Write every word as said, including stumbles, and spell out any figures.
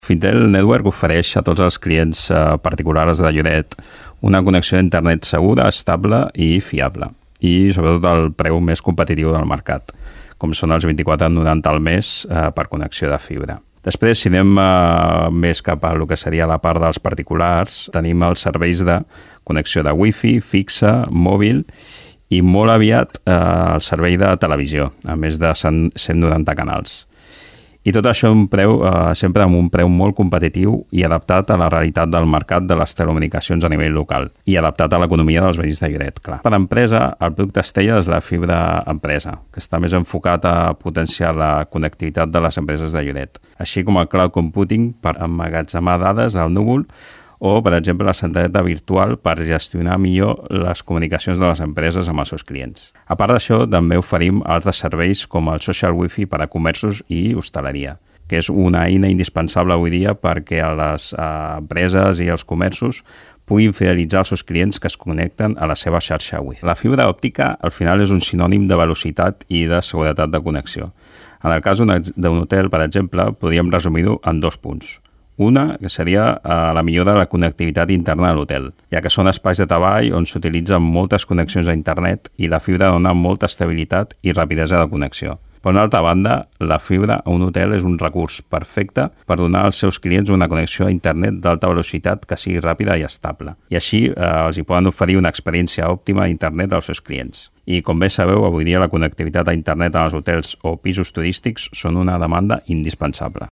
Fintel Network ofereix a tots els clients eh, particulars de Lloret una connexió d'internet segura, estable i fiable, i sobretot el preu més competitiu del mercat, com són els vint-i-quatre coma noranta al mes eh, per connexió de fibra. Després, si anem eh, més cap a el que seria la part dels particulars, tenim els serveis de connexió de wifi, fixa, mòbil i molt aviat eh, el servei de televisió, a més de cent noranta canals. I tot això un preu, eh, sempre amb un preu molt competitiu i adaptat a la realitat del mercat de les telecomunicacions a nivell local i adaptat a l'economia dels veïns de Lloret, clar. Per empresa, el producte estrella és la fibra empresa, que està més enfocat a potenciar la connectivitat de les empreses de Lloret, així com el cloud computing per emmagatzemar dades al núvol o, per exemple, la centraleta virtual per gestionar millor les comunicacions de les empreses amb els seus clients. A part d'això, també oferim altres serveis com el social wifi per a comerços i hostaleria, que és una eina indispensable avui dia perquè les eh, empreses i els comerços puguin fidelitzar els seus clients que es connecten a la seva xarxa wifi. La fibra òptica, al final, és un sinònim de velocitat i de seguretat de connexió. En el cas d'un hotel, per exemple, podríem resumir-ho en dos punts. Una, que seria eh, la millora de la connectivitat interna de l'hotel, ja que són espais de treball on s'utilitzen moltes connexions a internet i la fibra dona molta estabilitat i rapidesa de connexió. Per una altra banda, la fibra a un hotel és un recurs perfecte per donar als seus clients una connexió a internet d'alta velocitat que sigui ràpida i estable. I així eh, els hi poden oferir una experiència òptima a internet als seus clients. I com bé sabeu, avui dia la connectivitat a internet en els hotels o pisos turístics són una demanda indispensable.